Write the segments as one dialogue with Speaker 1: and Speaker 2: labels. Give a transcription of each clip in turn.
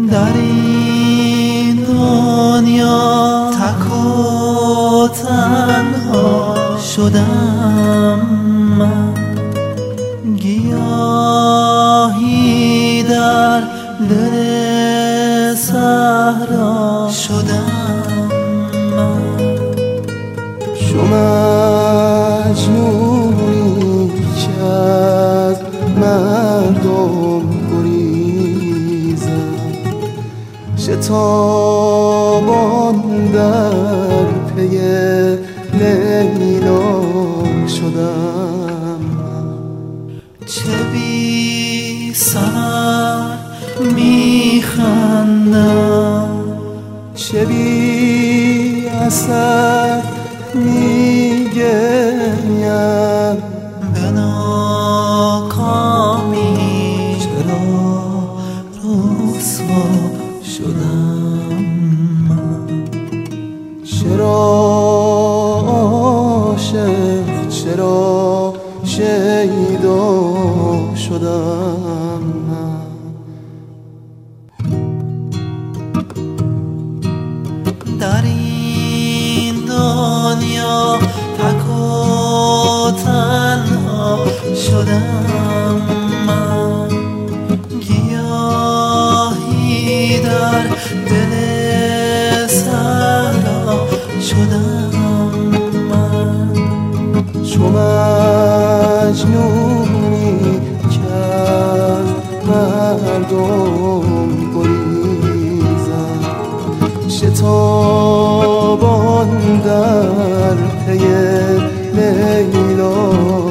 Speaker 1: در این دنیا تک و تنها شدم من، گیاهی در دل صحرا شدم من.
Speaker 2: شو مجنونی که از مردم گریزم، شتابان در پی لیلا شدم.
Speaker 1: چه بی ثمر میخندم،
Speaker 2: چه بی اثر میگریم،
Speaker 1: به ناکامی چرا رسوا شدم من.
Speaker 2: چرا عاشق، چرا شیدا شدم من.
Speaker 1: در این دنیا تک و تنها شدم من، گیاهی در دل صحرا شدم من.
Speaker 2: چو مجنونی که از مردم گریزم، شتابان در پی لیلا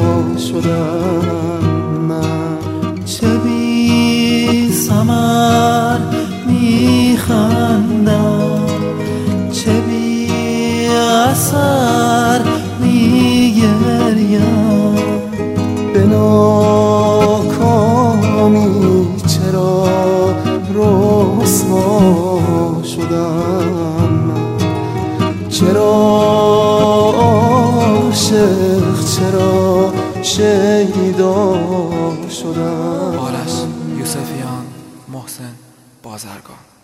Speaker 2: شدم من.
Speaker 1: چه بی ثمر میخندم، چه بی اثر میگریم،
Speaker 2: به ناکامی چرا رسوا شدم من. چرا عاشق، چرا شیدا شدم.
Speaker 3: آرش یوسفیان، محسن بازرگان.